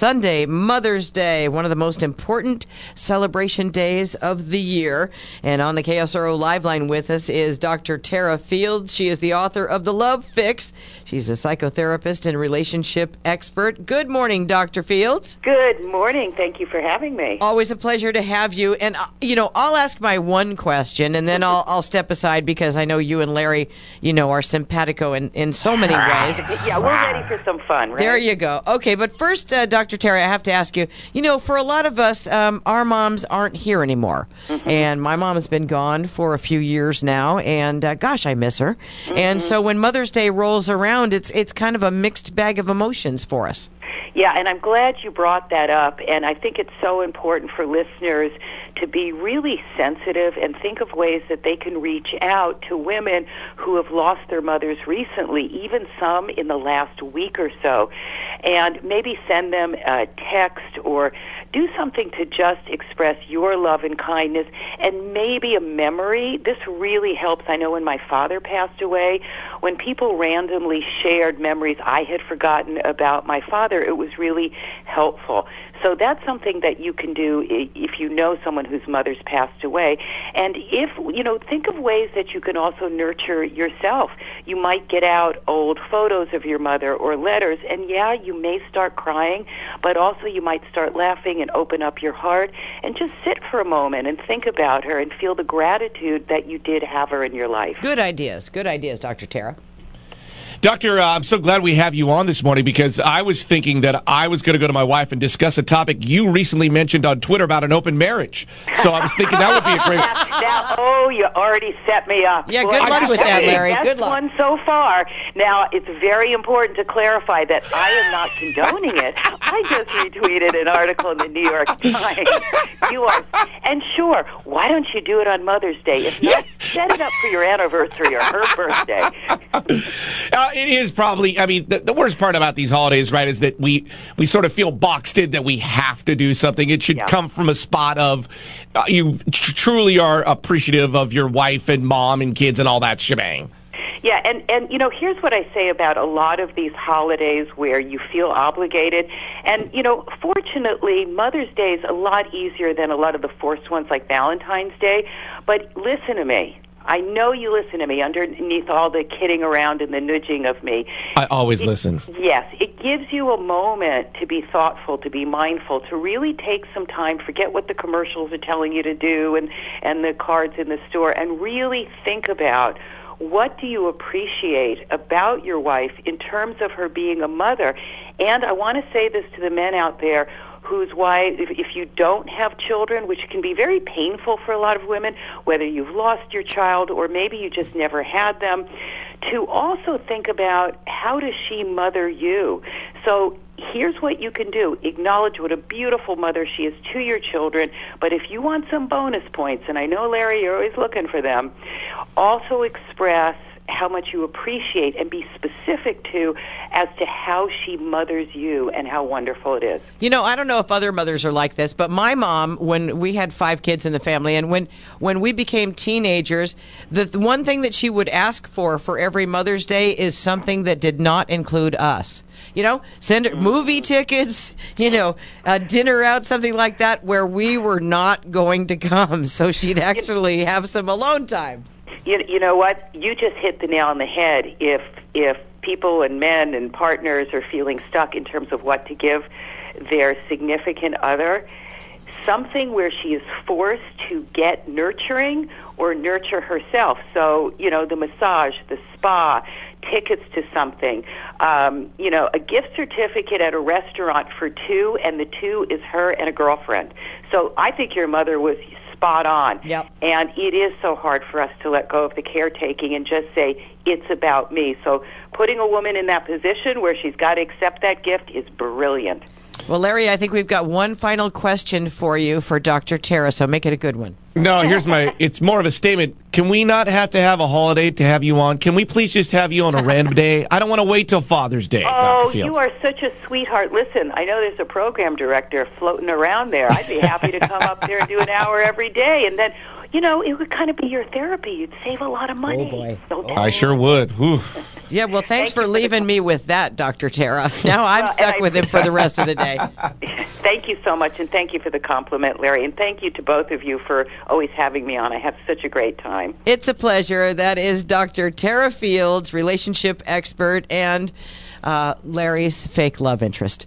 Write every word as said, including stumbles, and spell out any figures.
Sunday, Mother's Day, one of the most important celebration days of the year. And on the K S R O Live Line with us is Doctor Tara Fields. She is the author of The Love Fix. She's a psychotherapist and relationship expert. Good morning, Doctor Fields. Good morning. Thank you for having me. Always a pleasure to have you. And, uh, you know, I'll ask my one question, and then I'll, I'll step aside because I know you and Larry, you know, are simpatico in, in so many ways. Yeah, we're ready for some fun, right? There you go. Okay, but first, uh, Doctor Terry, I have to ask you, you know, for a lot of us, um, our moms aren't here anymore. Mm-hmm. And my mom has been gone for a few years now, and uh, gosh, I miss her. Mm-hmm. And so when Mother's Day rolls around, it's it's kind of a mixed bag of emotions for us. Yeah, and I'm glad you brought that up, and I think it's so important for listeners to be really sensitive and think of ways that they can reach out to women who have lost their mothers recently, even some in the last week or so, and maybe send them a text or do something to just express your love and kindness, and maybe a memory. This really helps. I know when my father passed away, when people randomly shared memories I had forgotten about my father, it was really helpful. So that's something that you can do if you know someone whose mother's passed away. And if, you know, think of ways that you can also nurture yourself. You might get out old photos of your mother or letters, and yeah, you may start crying, but also you might start laughing and open up your heart and just sit for a moment and think about her and feel the gratitude that you did have her in your life. Good ideas. Good ideas, Doctor Tara. Doctor, uh, I'm so glad we have you on this morning because I was thinking that I was going to go to my wife and discuss a topic you recently mentioned on Twitter about an open marriage. So I was thinking that would be a great... Now, oh, you already set me up. Yeah, well, good luck with that, Larry. That's good luck. one so far. Now, it's very important to clarify that I am not condoning it. I just retweeted an article in the New York Times. You are... And sure, why don't you do it on Mother's Day? If not, set it up for your anniversary or her birthday. Uh, it is probably, I mean, the, the worst part about these holidays, right, is that we, we sort of feel boxed in that we have to do something. It should yeah. come from a spot of uh, you tr- truly are appreciative of your wife and mom and kids and all that shebang. Yeah, and, and, you know, here's what I say about a lot of these holidays where you feel obligated. And, you know, fortunately, Mother's Day is a lot easier than a lot of the forced ones like Valentine's Day. But listen to me. I know you listen to me underneath all the kidding around and the nudging of me. I always it, listen. Yes. It gives you a moment to be thoughtful, to be mindful, to really take some time, forget what the commercials are telling you to do and, and the cards in the store, and really think about what do you appreciate about your wife in terms of her being a mother. And I want to say this to the men out there whose wife, if, if you don't have children, which can be very painful for a lot of women, whether you've lost your child or maybe you just never had them, to also think about how does she mother you. So here's what you can do. Acknowledge what a beautiful mother she is to your children, but if you want some bonus points, and I know, Larry, you're always looking for them, also express how much you appreciate and be specific to as to how she mothers you and how wonderful it is. You know, I don't know if other mothers are like this, but my mom, when we had five kids in the family, and when, when we became teenagers, the, the one thing that she would ask for for every Mother's Day is something that did not include us. You know, send her movie tickets, you know, uh, dinner out, something like that, where we were not going to come, so she'd actually have some alone time. You, you know what? You just hit the nail on the head. If if people and men and partners are feeling stuck in terms of what to give their significant other, something where she is forced to get nurturing or nurture herself. So, you know, the massage, the spa, tickets to something, um, you know, a gift certificate at a restaurant for two, and the two is her and a girlfriend. So I think your mother was spot on. Yep. And it is so hard for us to let go of the caretaking and just say, it's about me. So putting a woman in that position where she's got to accept that gift is brilliant. Well, Larry, I think we've got one final question for you for Doctor Tara, so make it a good one. No, here's my, it's more of a statement. Can we not have to have a holiday to have you on? Can we please just have you on a random day? I don't want to wait till Father's Day, Oh, Doctor Fields. You are such a sweetheart. Listen, I know there's a program director floating around there. I'd be happy to come up there and do an hour every day. And then you know, it would kind of be your therapy. You'd save a lot of money. Oh, boy. So I sure would. Whew. Yeah, well, thanks Thank for you for leaving the- me with that, Doctor Tara. Now I'm Well, stuck and I- with him for the rest of the day. Thank you so much, and thank you for the compliment, Larry. And thank you to both of you for always having me on. I have such a great time. It's a pleasure. That is Doctor Tara Fields, relationship expert, and uh, Larry's fake love interest.